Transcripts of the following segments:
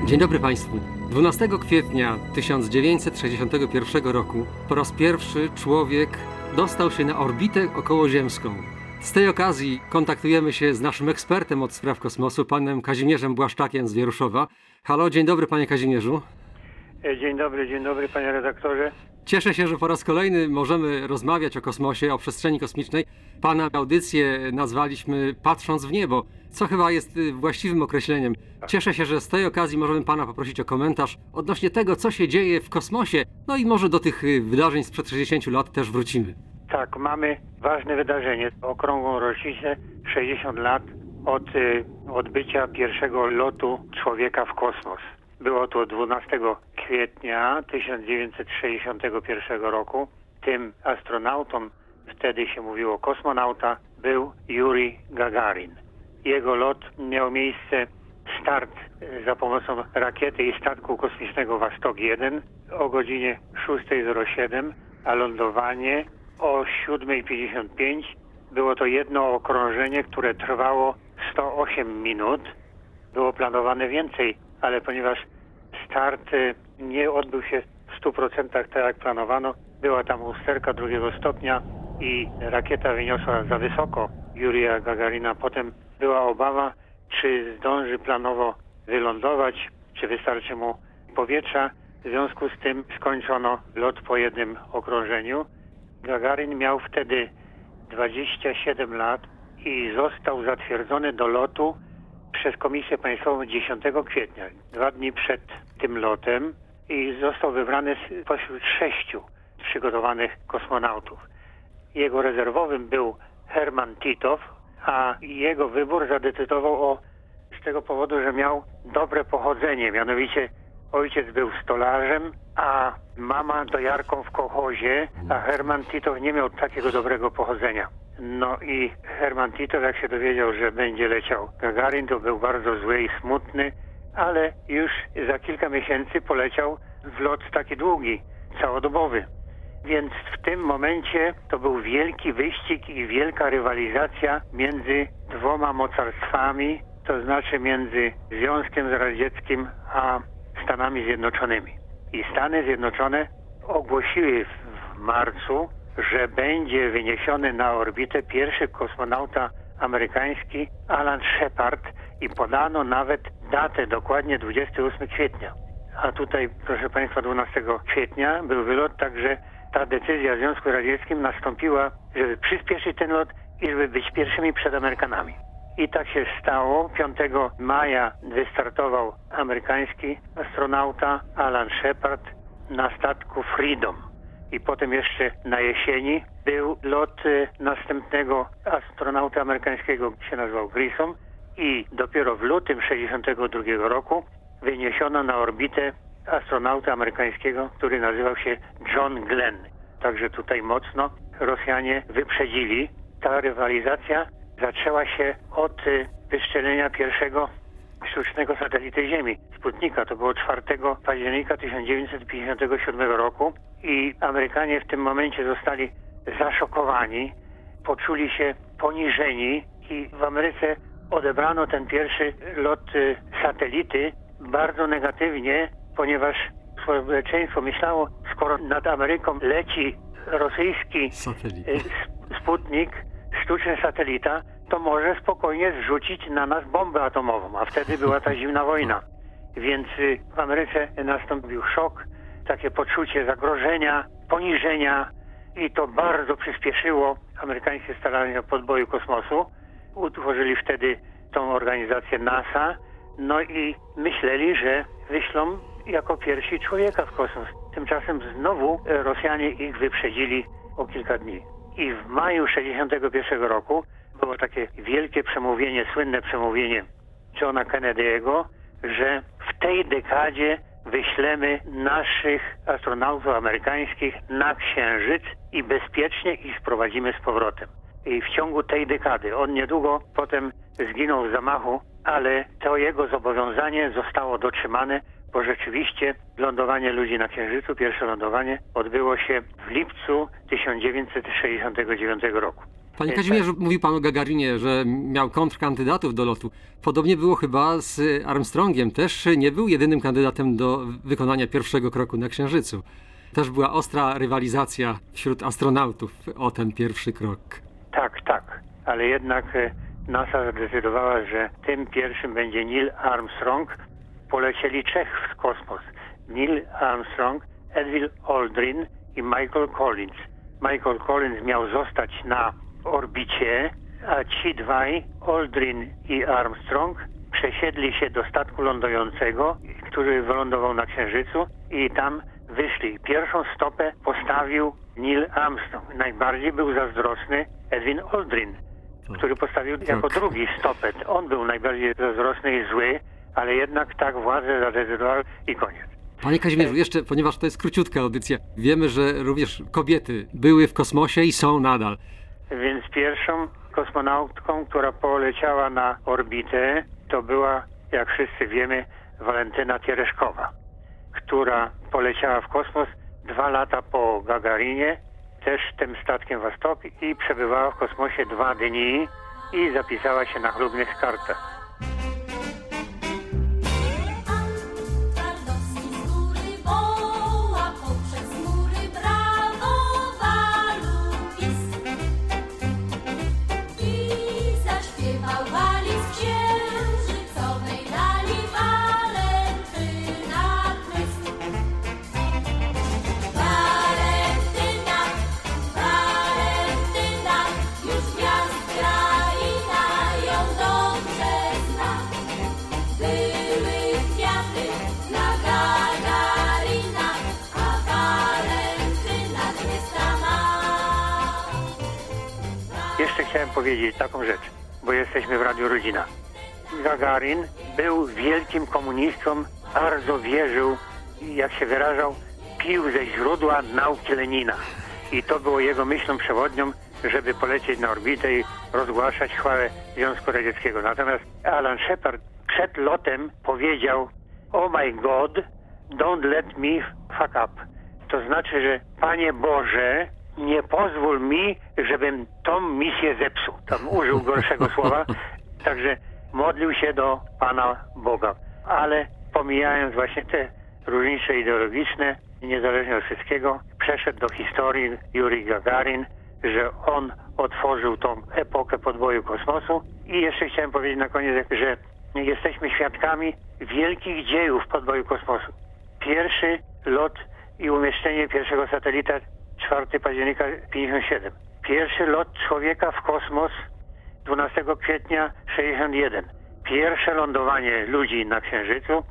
Dzień dobry Państwu. 12 kwietnia 1961 roku po raz pierwszy człowiek dostał się na orbitę okołoziemską. Z tej okazji kontaktujemy się z naszym ekspertem od spraw kosmosu, panem Kazimierzem Błaszczakiem z Wieruszowa. Halo, dzień dobry panie Kazimierzu. Dzień dobry panie redaktorze. Cieszę się, że po raz kolejny możemy rozmawiać o kosmosie, o przestrzeni kosmicznej. Pana audycję nazwaliśmy Patrząc w niebo, co chyba jest właściwym określeniem. Cieszę się, że z tej okazji możemy pana poprosić o komentarz odnośnie tego, co się dzieje w kosmosie. No i może do tych wydarzeń sprzed 60 lat też wrócimy. Tak, mamy ważne wydarzenie, okrągłą rocznicę 60 lat od odbycia pierwszego lotu człowieka w kosmos. Było to 12 kwietnia 1961 roku. Tym astronautą, wtedy się mówiło kosmonauta, był Juri Gagarin. Jego lot miał miejsce, start za pomocą rakiety i statku kosmicznego Vostok 1 o godzinie 6:07, a lądowanie o 7:55. Było to jedno okrążenie, które trwało 108 minut. Było planowane więcej, ale ponieważ start nie odbył się w 100% tak jak planowano, była tam usterka drugiego stopnia i rakieta wyniosła za wysoko Jurija Gagarina. Potem była obawa, czy zdąży planowo wylądować, czy wystarczy mu powietrza. W związku z tym skończono lot po jednym okrążeniu. Gagarin miał wtedy 27 lat i został zatwierdzony do lotu przez Komisję Państwową 10 kwietnia, 2 dni przed tym lotem, i został wybrany spośród 6 przygotowanych kosmonautów. Jego rezerwowym był Herman Titov, a jego wybór zadecydował z tego powodu, że miał dobre pochodzenie. Mianowicie ojciec był stolarzem, a mama dojarką w kołchozie, a Herman Titov nie miał takiego dobrego pochodzenia. No i Herman Titov, jak się dowiedział, że będzie leciał Gagarin, to był bardzo zły i smutny, ale już za kilka miesięcy poleciał w lot taki długi, całodobowy. Więc w tym momencie to był wielki wyścig i wielka rywalizacja między dwoma mocarstwami, to znaczy między Związkiem Radzieckim a Stanami Zjednoczonymi. I Stany Zjednoczone ogłosiły w marcu, że będzie wyniesiony na orbitę pierwszy kosmonauta amerykański Alan Shepard, i podano nawet datę, dokładnie 28 kwietnia. A tutaj, proszę Państwa, 12 kwietnia był wylot, także ta decyzja w Związku Radzieckim nastąpiła, żeby przyspieszyć ten lot i żeby być pierwszymi przed Amerykanami. I tak się stało. 5 maja wystartował amerykański astronauta Alan Shepard na statku Freedom. I potem jeszcze na jesieni był lot następnego astronauta amerykańskiego, się nazywał Grissom, i dopiero w lutym 1962 roku wyniesiono na orbitę astronauta amerykańskiego, który nazywał się John Glenn. Także tutaj mocno Rosjanie wyprzedzili. Ta rywalizacja zaczęła się od wystrzelenia pierwszego sztucznego satelity Ziemi, Sputnika. To było 4 października 1957 roku i Amerykanie w tym momencie zostali zaszokowani, poczuli się poniżeni i w Ameryce odebrano ten pierwszy lot satelity bardzo negatywnie, ponieważ społeczeństwo myślało, skoro nad Ameryką leci rosyjski Sputnik, sztuczny satelita, to może spokojnie zrzucić na nas bombę atomową, a wtedy była ta zimna wojna. Więc w Ameryce nastąpił szok, takie poczucie zagrożenia, poniżenia, i to bardzo przyspieszyło amerykańskie starania podboju kosmosu. Utworzyli wtedy tą organizację NASA, no i myśleli, że wyślą jako pierwsi człowieka w kosmos. Tymczasem znowu Rosjanie ich wyprzedzili o kilka dni. I w maju 1961 roku było takie wielkie przemówienie, słynne przemówienie Johna Kennedy'ego, że w tej dekadzie wyślemy naszych astronautów amerykańskich na Księżyc i bezpiecznie ich sprowadzimy z powrotem. I w ciągu tej dekady, on niedługo potem zginął w zamachu, ale to jego zobowiązanie zostało dotrzymane, bo rzeczywiście lądowanie ludzi na Księżycu, pierwsze lądowanie, odbyło się w lipcu 1969 roku. Panie Kazimierzu, mówił pan o Gagarinie, że miał kontrkandydatów do lotu. Podobnie było chyba z Armstrongiem. Też nie był jedynym kandydatem do wykonania pierwszego kroku na Księżycu. Też była ostra rywalizacja wśród astronautów o ten pierwszy krok. Tak. Ale jednak NASA zdecydowała, że tym pierwszym będzie Neil Armstrong. Polecieli trzech w kosmos. Neil Armstrong, Edwin Aldrin i Michael Collins. Michael Collins miał zostać na orbicie, a ci dwaj, Aldrin i Armstrong, przesiedli się do statku lądującego, który wylądował na Księżycu i tam wyszli. Pierwszą stopę postawił Neil Armstrong. Najbardziej był zazdrosny Edwin Aldrin, który postawił jako drugi stopę. On był najbardziej zazdrosny i zły, ale jednak tak władze zadecydowały i koniec. Panie Kazimierzu, jeszcze, ponieważ to jest króciutka audycja, wiemy, że również kobiety były w kosmosie i są nadal. Więc pierwszą kosmonautką, która poleciała na orbitę, to była, jak wszyscy wiemy, Walentyna Tereszkowa, która poleciała w kosmos 2 lata po Gagarinie, też tym statkiem Vostok i przebywała w kosmosie 2 dni i zapisała się na chlubnych kartach. Jeszcze chciałem powiedzieć taką rzecz, bo jesteśmy w Radiu Rodzina. Gagarin był wielkim komunistą, bardzo wierzył, jak się wyrażał, pił ze źródła nauki Lenina. I to było jego myślą przewodnią, żeby polecieć na orbitę i rozgłaszać chwałę Związku Radzieckiego. Natomiast Alan Shepard przed lotem powiedział: "Oh my God, don't let me fuck up". To znaczy, że Panie Boże, nie pozwól mi, żebym tą misję zepsuł. Tam użył gorszego słowa. Także modlił się do Pana Boga. Ale pomijając właśnie te różnice ideologiczne, niezależnie od wszystkiego, przeszedł do historii Jurij Gagarin, że on otworzył tą epokę podboju kosmosu. I jeszcze chciałem powiedzieć na koniec, że jesteśmy świadkami wielkich dziejów podboju kosmosu. Pierwszy lot i umieszczenie pierwszego satelita 4 października 57. Pierwszy lot człowieka w kosmos 12 kwietnia 61. Pierwsze lądowanie ludzi na Księżycu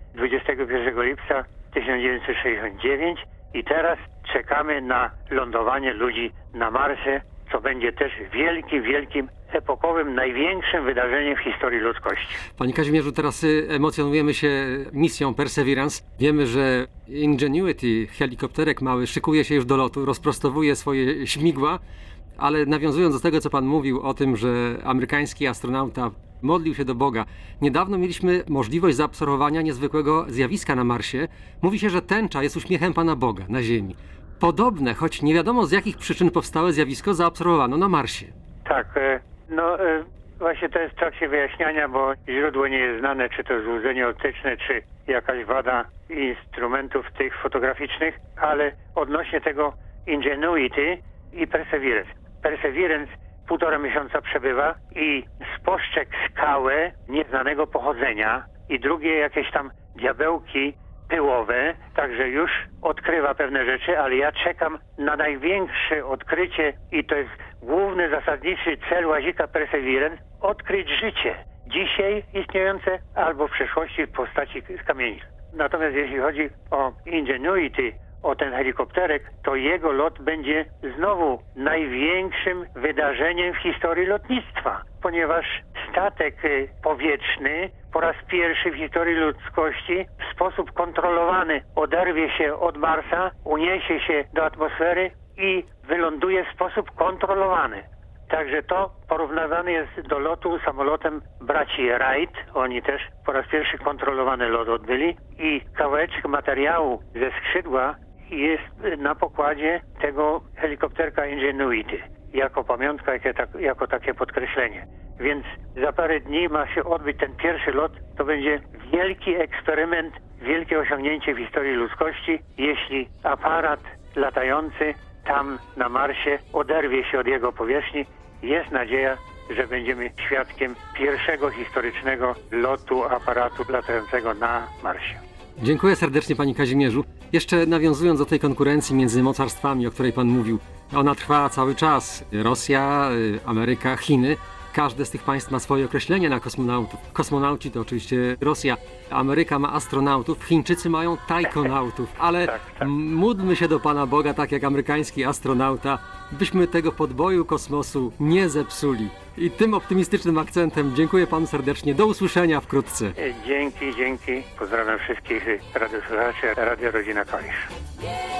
21 lipca 1969 i teraz czekamy na lądowanie ludzi na Marsie, co będzie też wielkim, epokowym, największym wydarzeniem w historii ludzkości. Panie Kazimierzu, teraz emocjonujemy się misją Perseverance. Wiemy, że Ingenuity, helikopterek mały, szykuje się już do lotu, rozprostowuje swoje śmigła, ale nawiązując do tego, co pan mówił o tym, że amerykański astronauta modlił się do Boga. Niedawno mieliśmy możliwość zaobserwowania niezwykłego zjawiska na Marsie. Mówi się, że tęcza jest uśmiechem Pana Boga na Ziemi. Podobne, choć nie wiadomo z jakich przyczyn powstałe zjawisko, zaobserwowano na Marsie. Tak, właśnie to jest w trakcie wyjaśniania, bo źródło nie jest znane, czy to złudzenie optyczne, czy jakaś wada instrumentów tych fotograficznych, ale odnośnie tego Ingenuity i Perseverance. Perseverance 1,5 miesiąca przebywa i spostrzegł skałę nieznanego pochodzenia i drugie jakieś tam diabełki pyłowe, także już odkrywa pewne rzeczy, ale ja czekam na największe odkrycie i to jest główny, zasadniczy cel łazika Perseverance, odkryć życie dzisiaj istniejące albo w przeszłości w postaci kamieni. Natomiast jeśli chodzi o Ingenuity, o ten helikopterek, to jego lot będzie znowu największym wydarzeniem w historii lotnictwa, ponieważ statek powietrzny po raz pierwszy w historii ludzkości w sposób kontrolowany oderwie się od Marsa, uniesie się do atmosfery i wyląduje w sposób kontrolowany. Także to porównywane jest do lotu samolotem braci Wright. Oni też po raz pierwszy kontrolowany lot odbyli i kawałeczek materiału ze skrzydła jest na pokładzie tego helikopterka Ingenuity. jako pamiątka, jako takie podkreślenie. Więc za parę dni ma się odbyć ten pierwszy lot. To będzie wielki eksperyment, wielkie osiągnięcie w historii ludzkości, jeśli aparat latający tam na Marsie oderwie się od jego powierzchni. Jest nadzieja, że będziemy świadkiem pierwszego historycznego lotu aparatu latającego na Marsie. Dziękuję serdecznie, panie Kazimierzu. Jeszcze nawiązując do tej konkurencji między mocarstwami, o której pan mówił, ona trwa cały czas. Rosja, Ameryka, Chiny. Każde z tych państw ma swoje określenie na kosmonautów. Kosmonauci to oczywiście Rosja, Ameryka ma astronautów, Chińczycy mają tajkonautów, ale Tak. módlmy się do Pana Boga, tak jak amerykański astronauta, byśmy tego podboju kosmosu nie zepsuli. I tym optymistycznym akcentem dziękuję Panu serdecznie. Do usłyszenia wkrótce. Dzięki. Pozdrawiam wszystkich radiosłuchaczy Radia Rodzina Kalisz.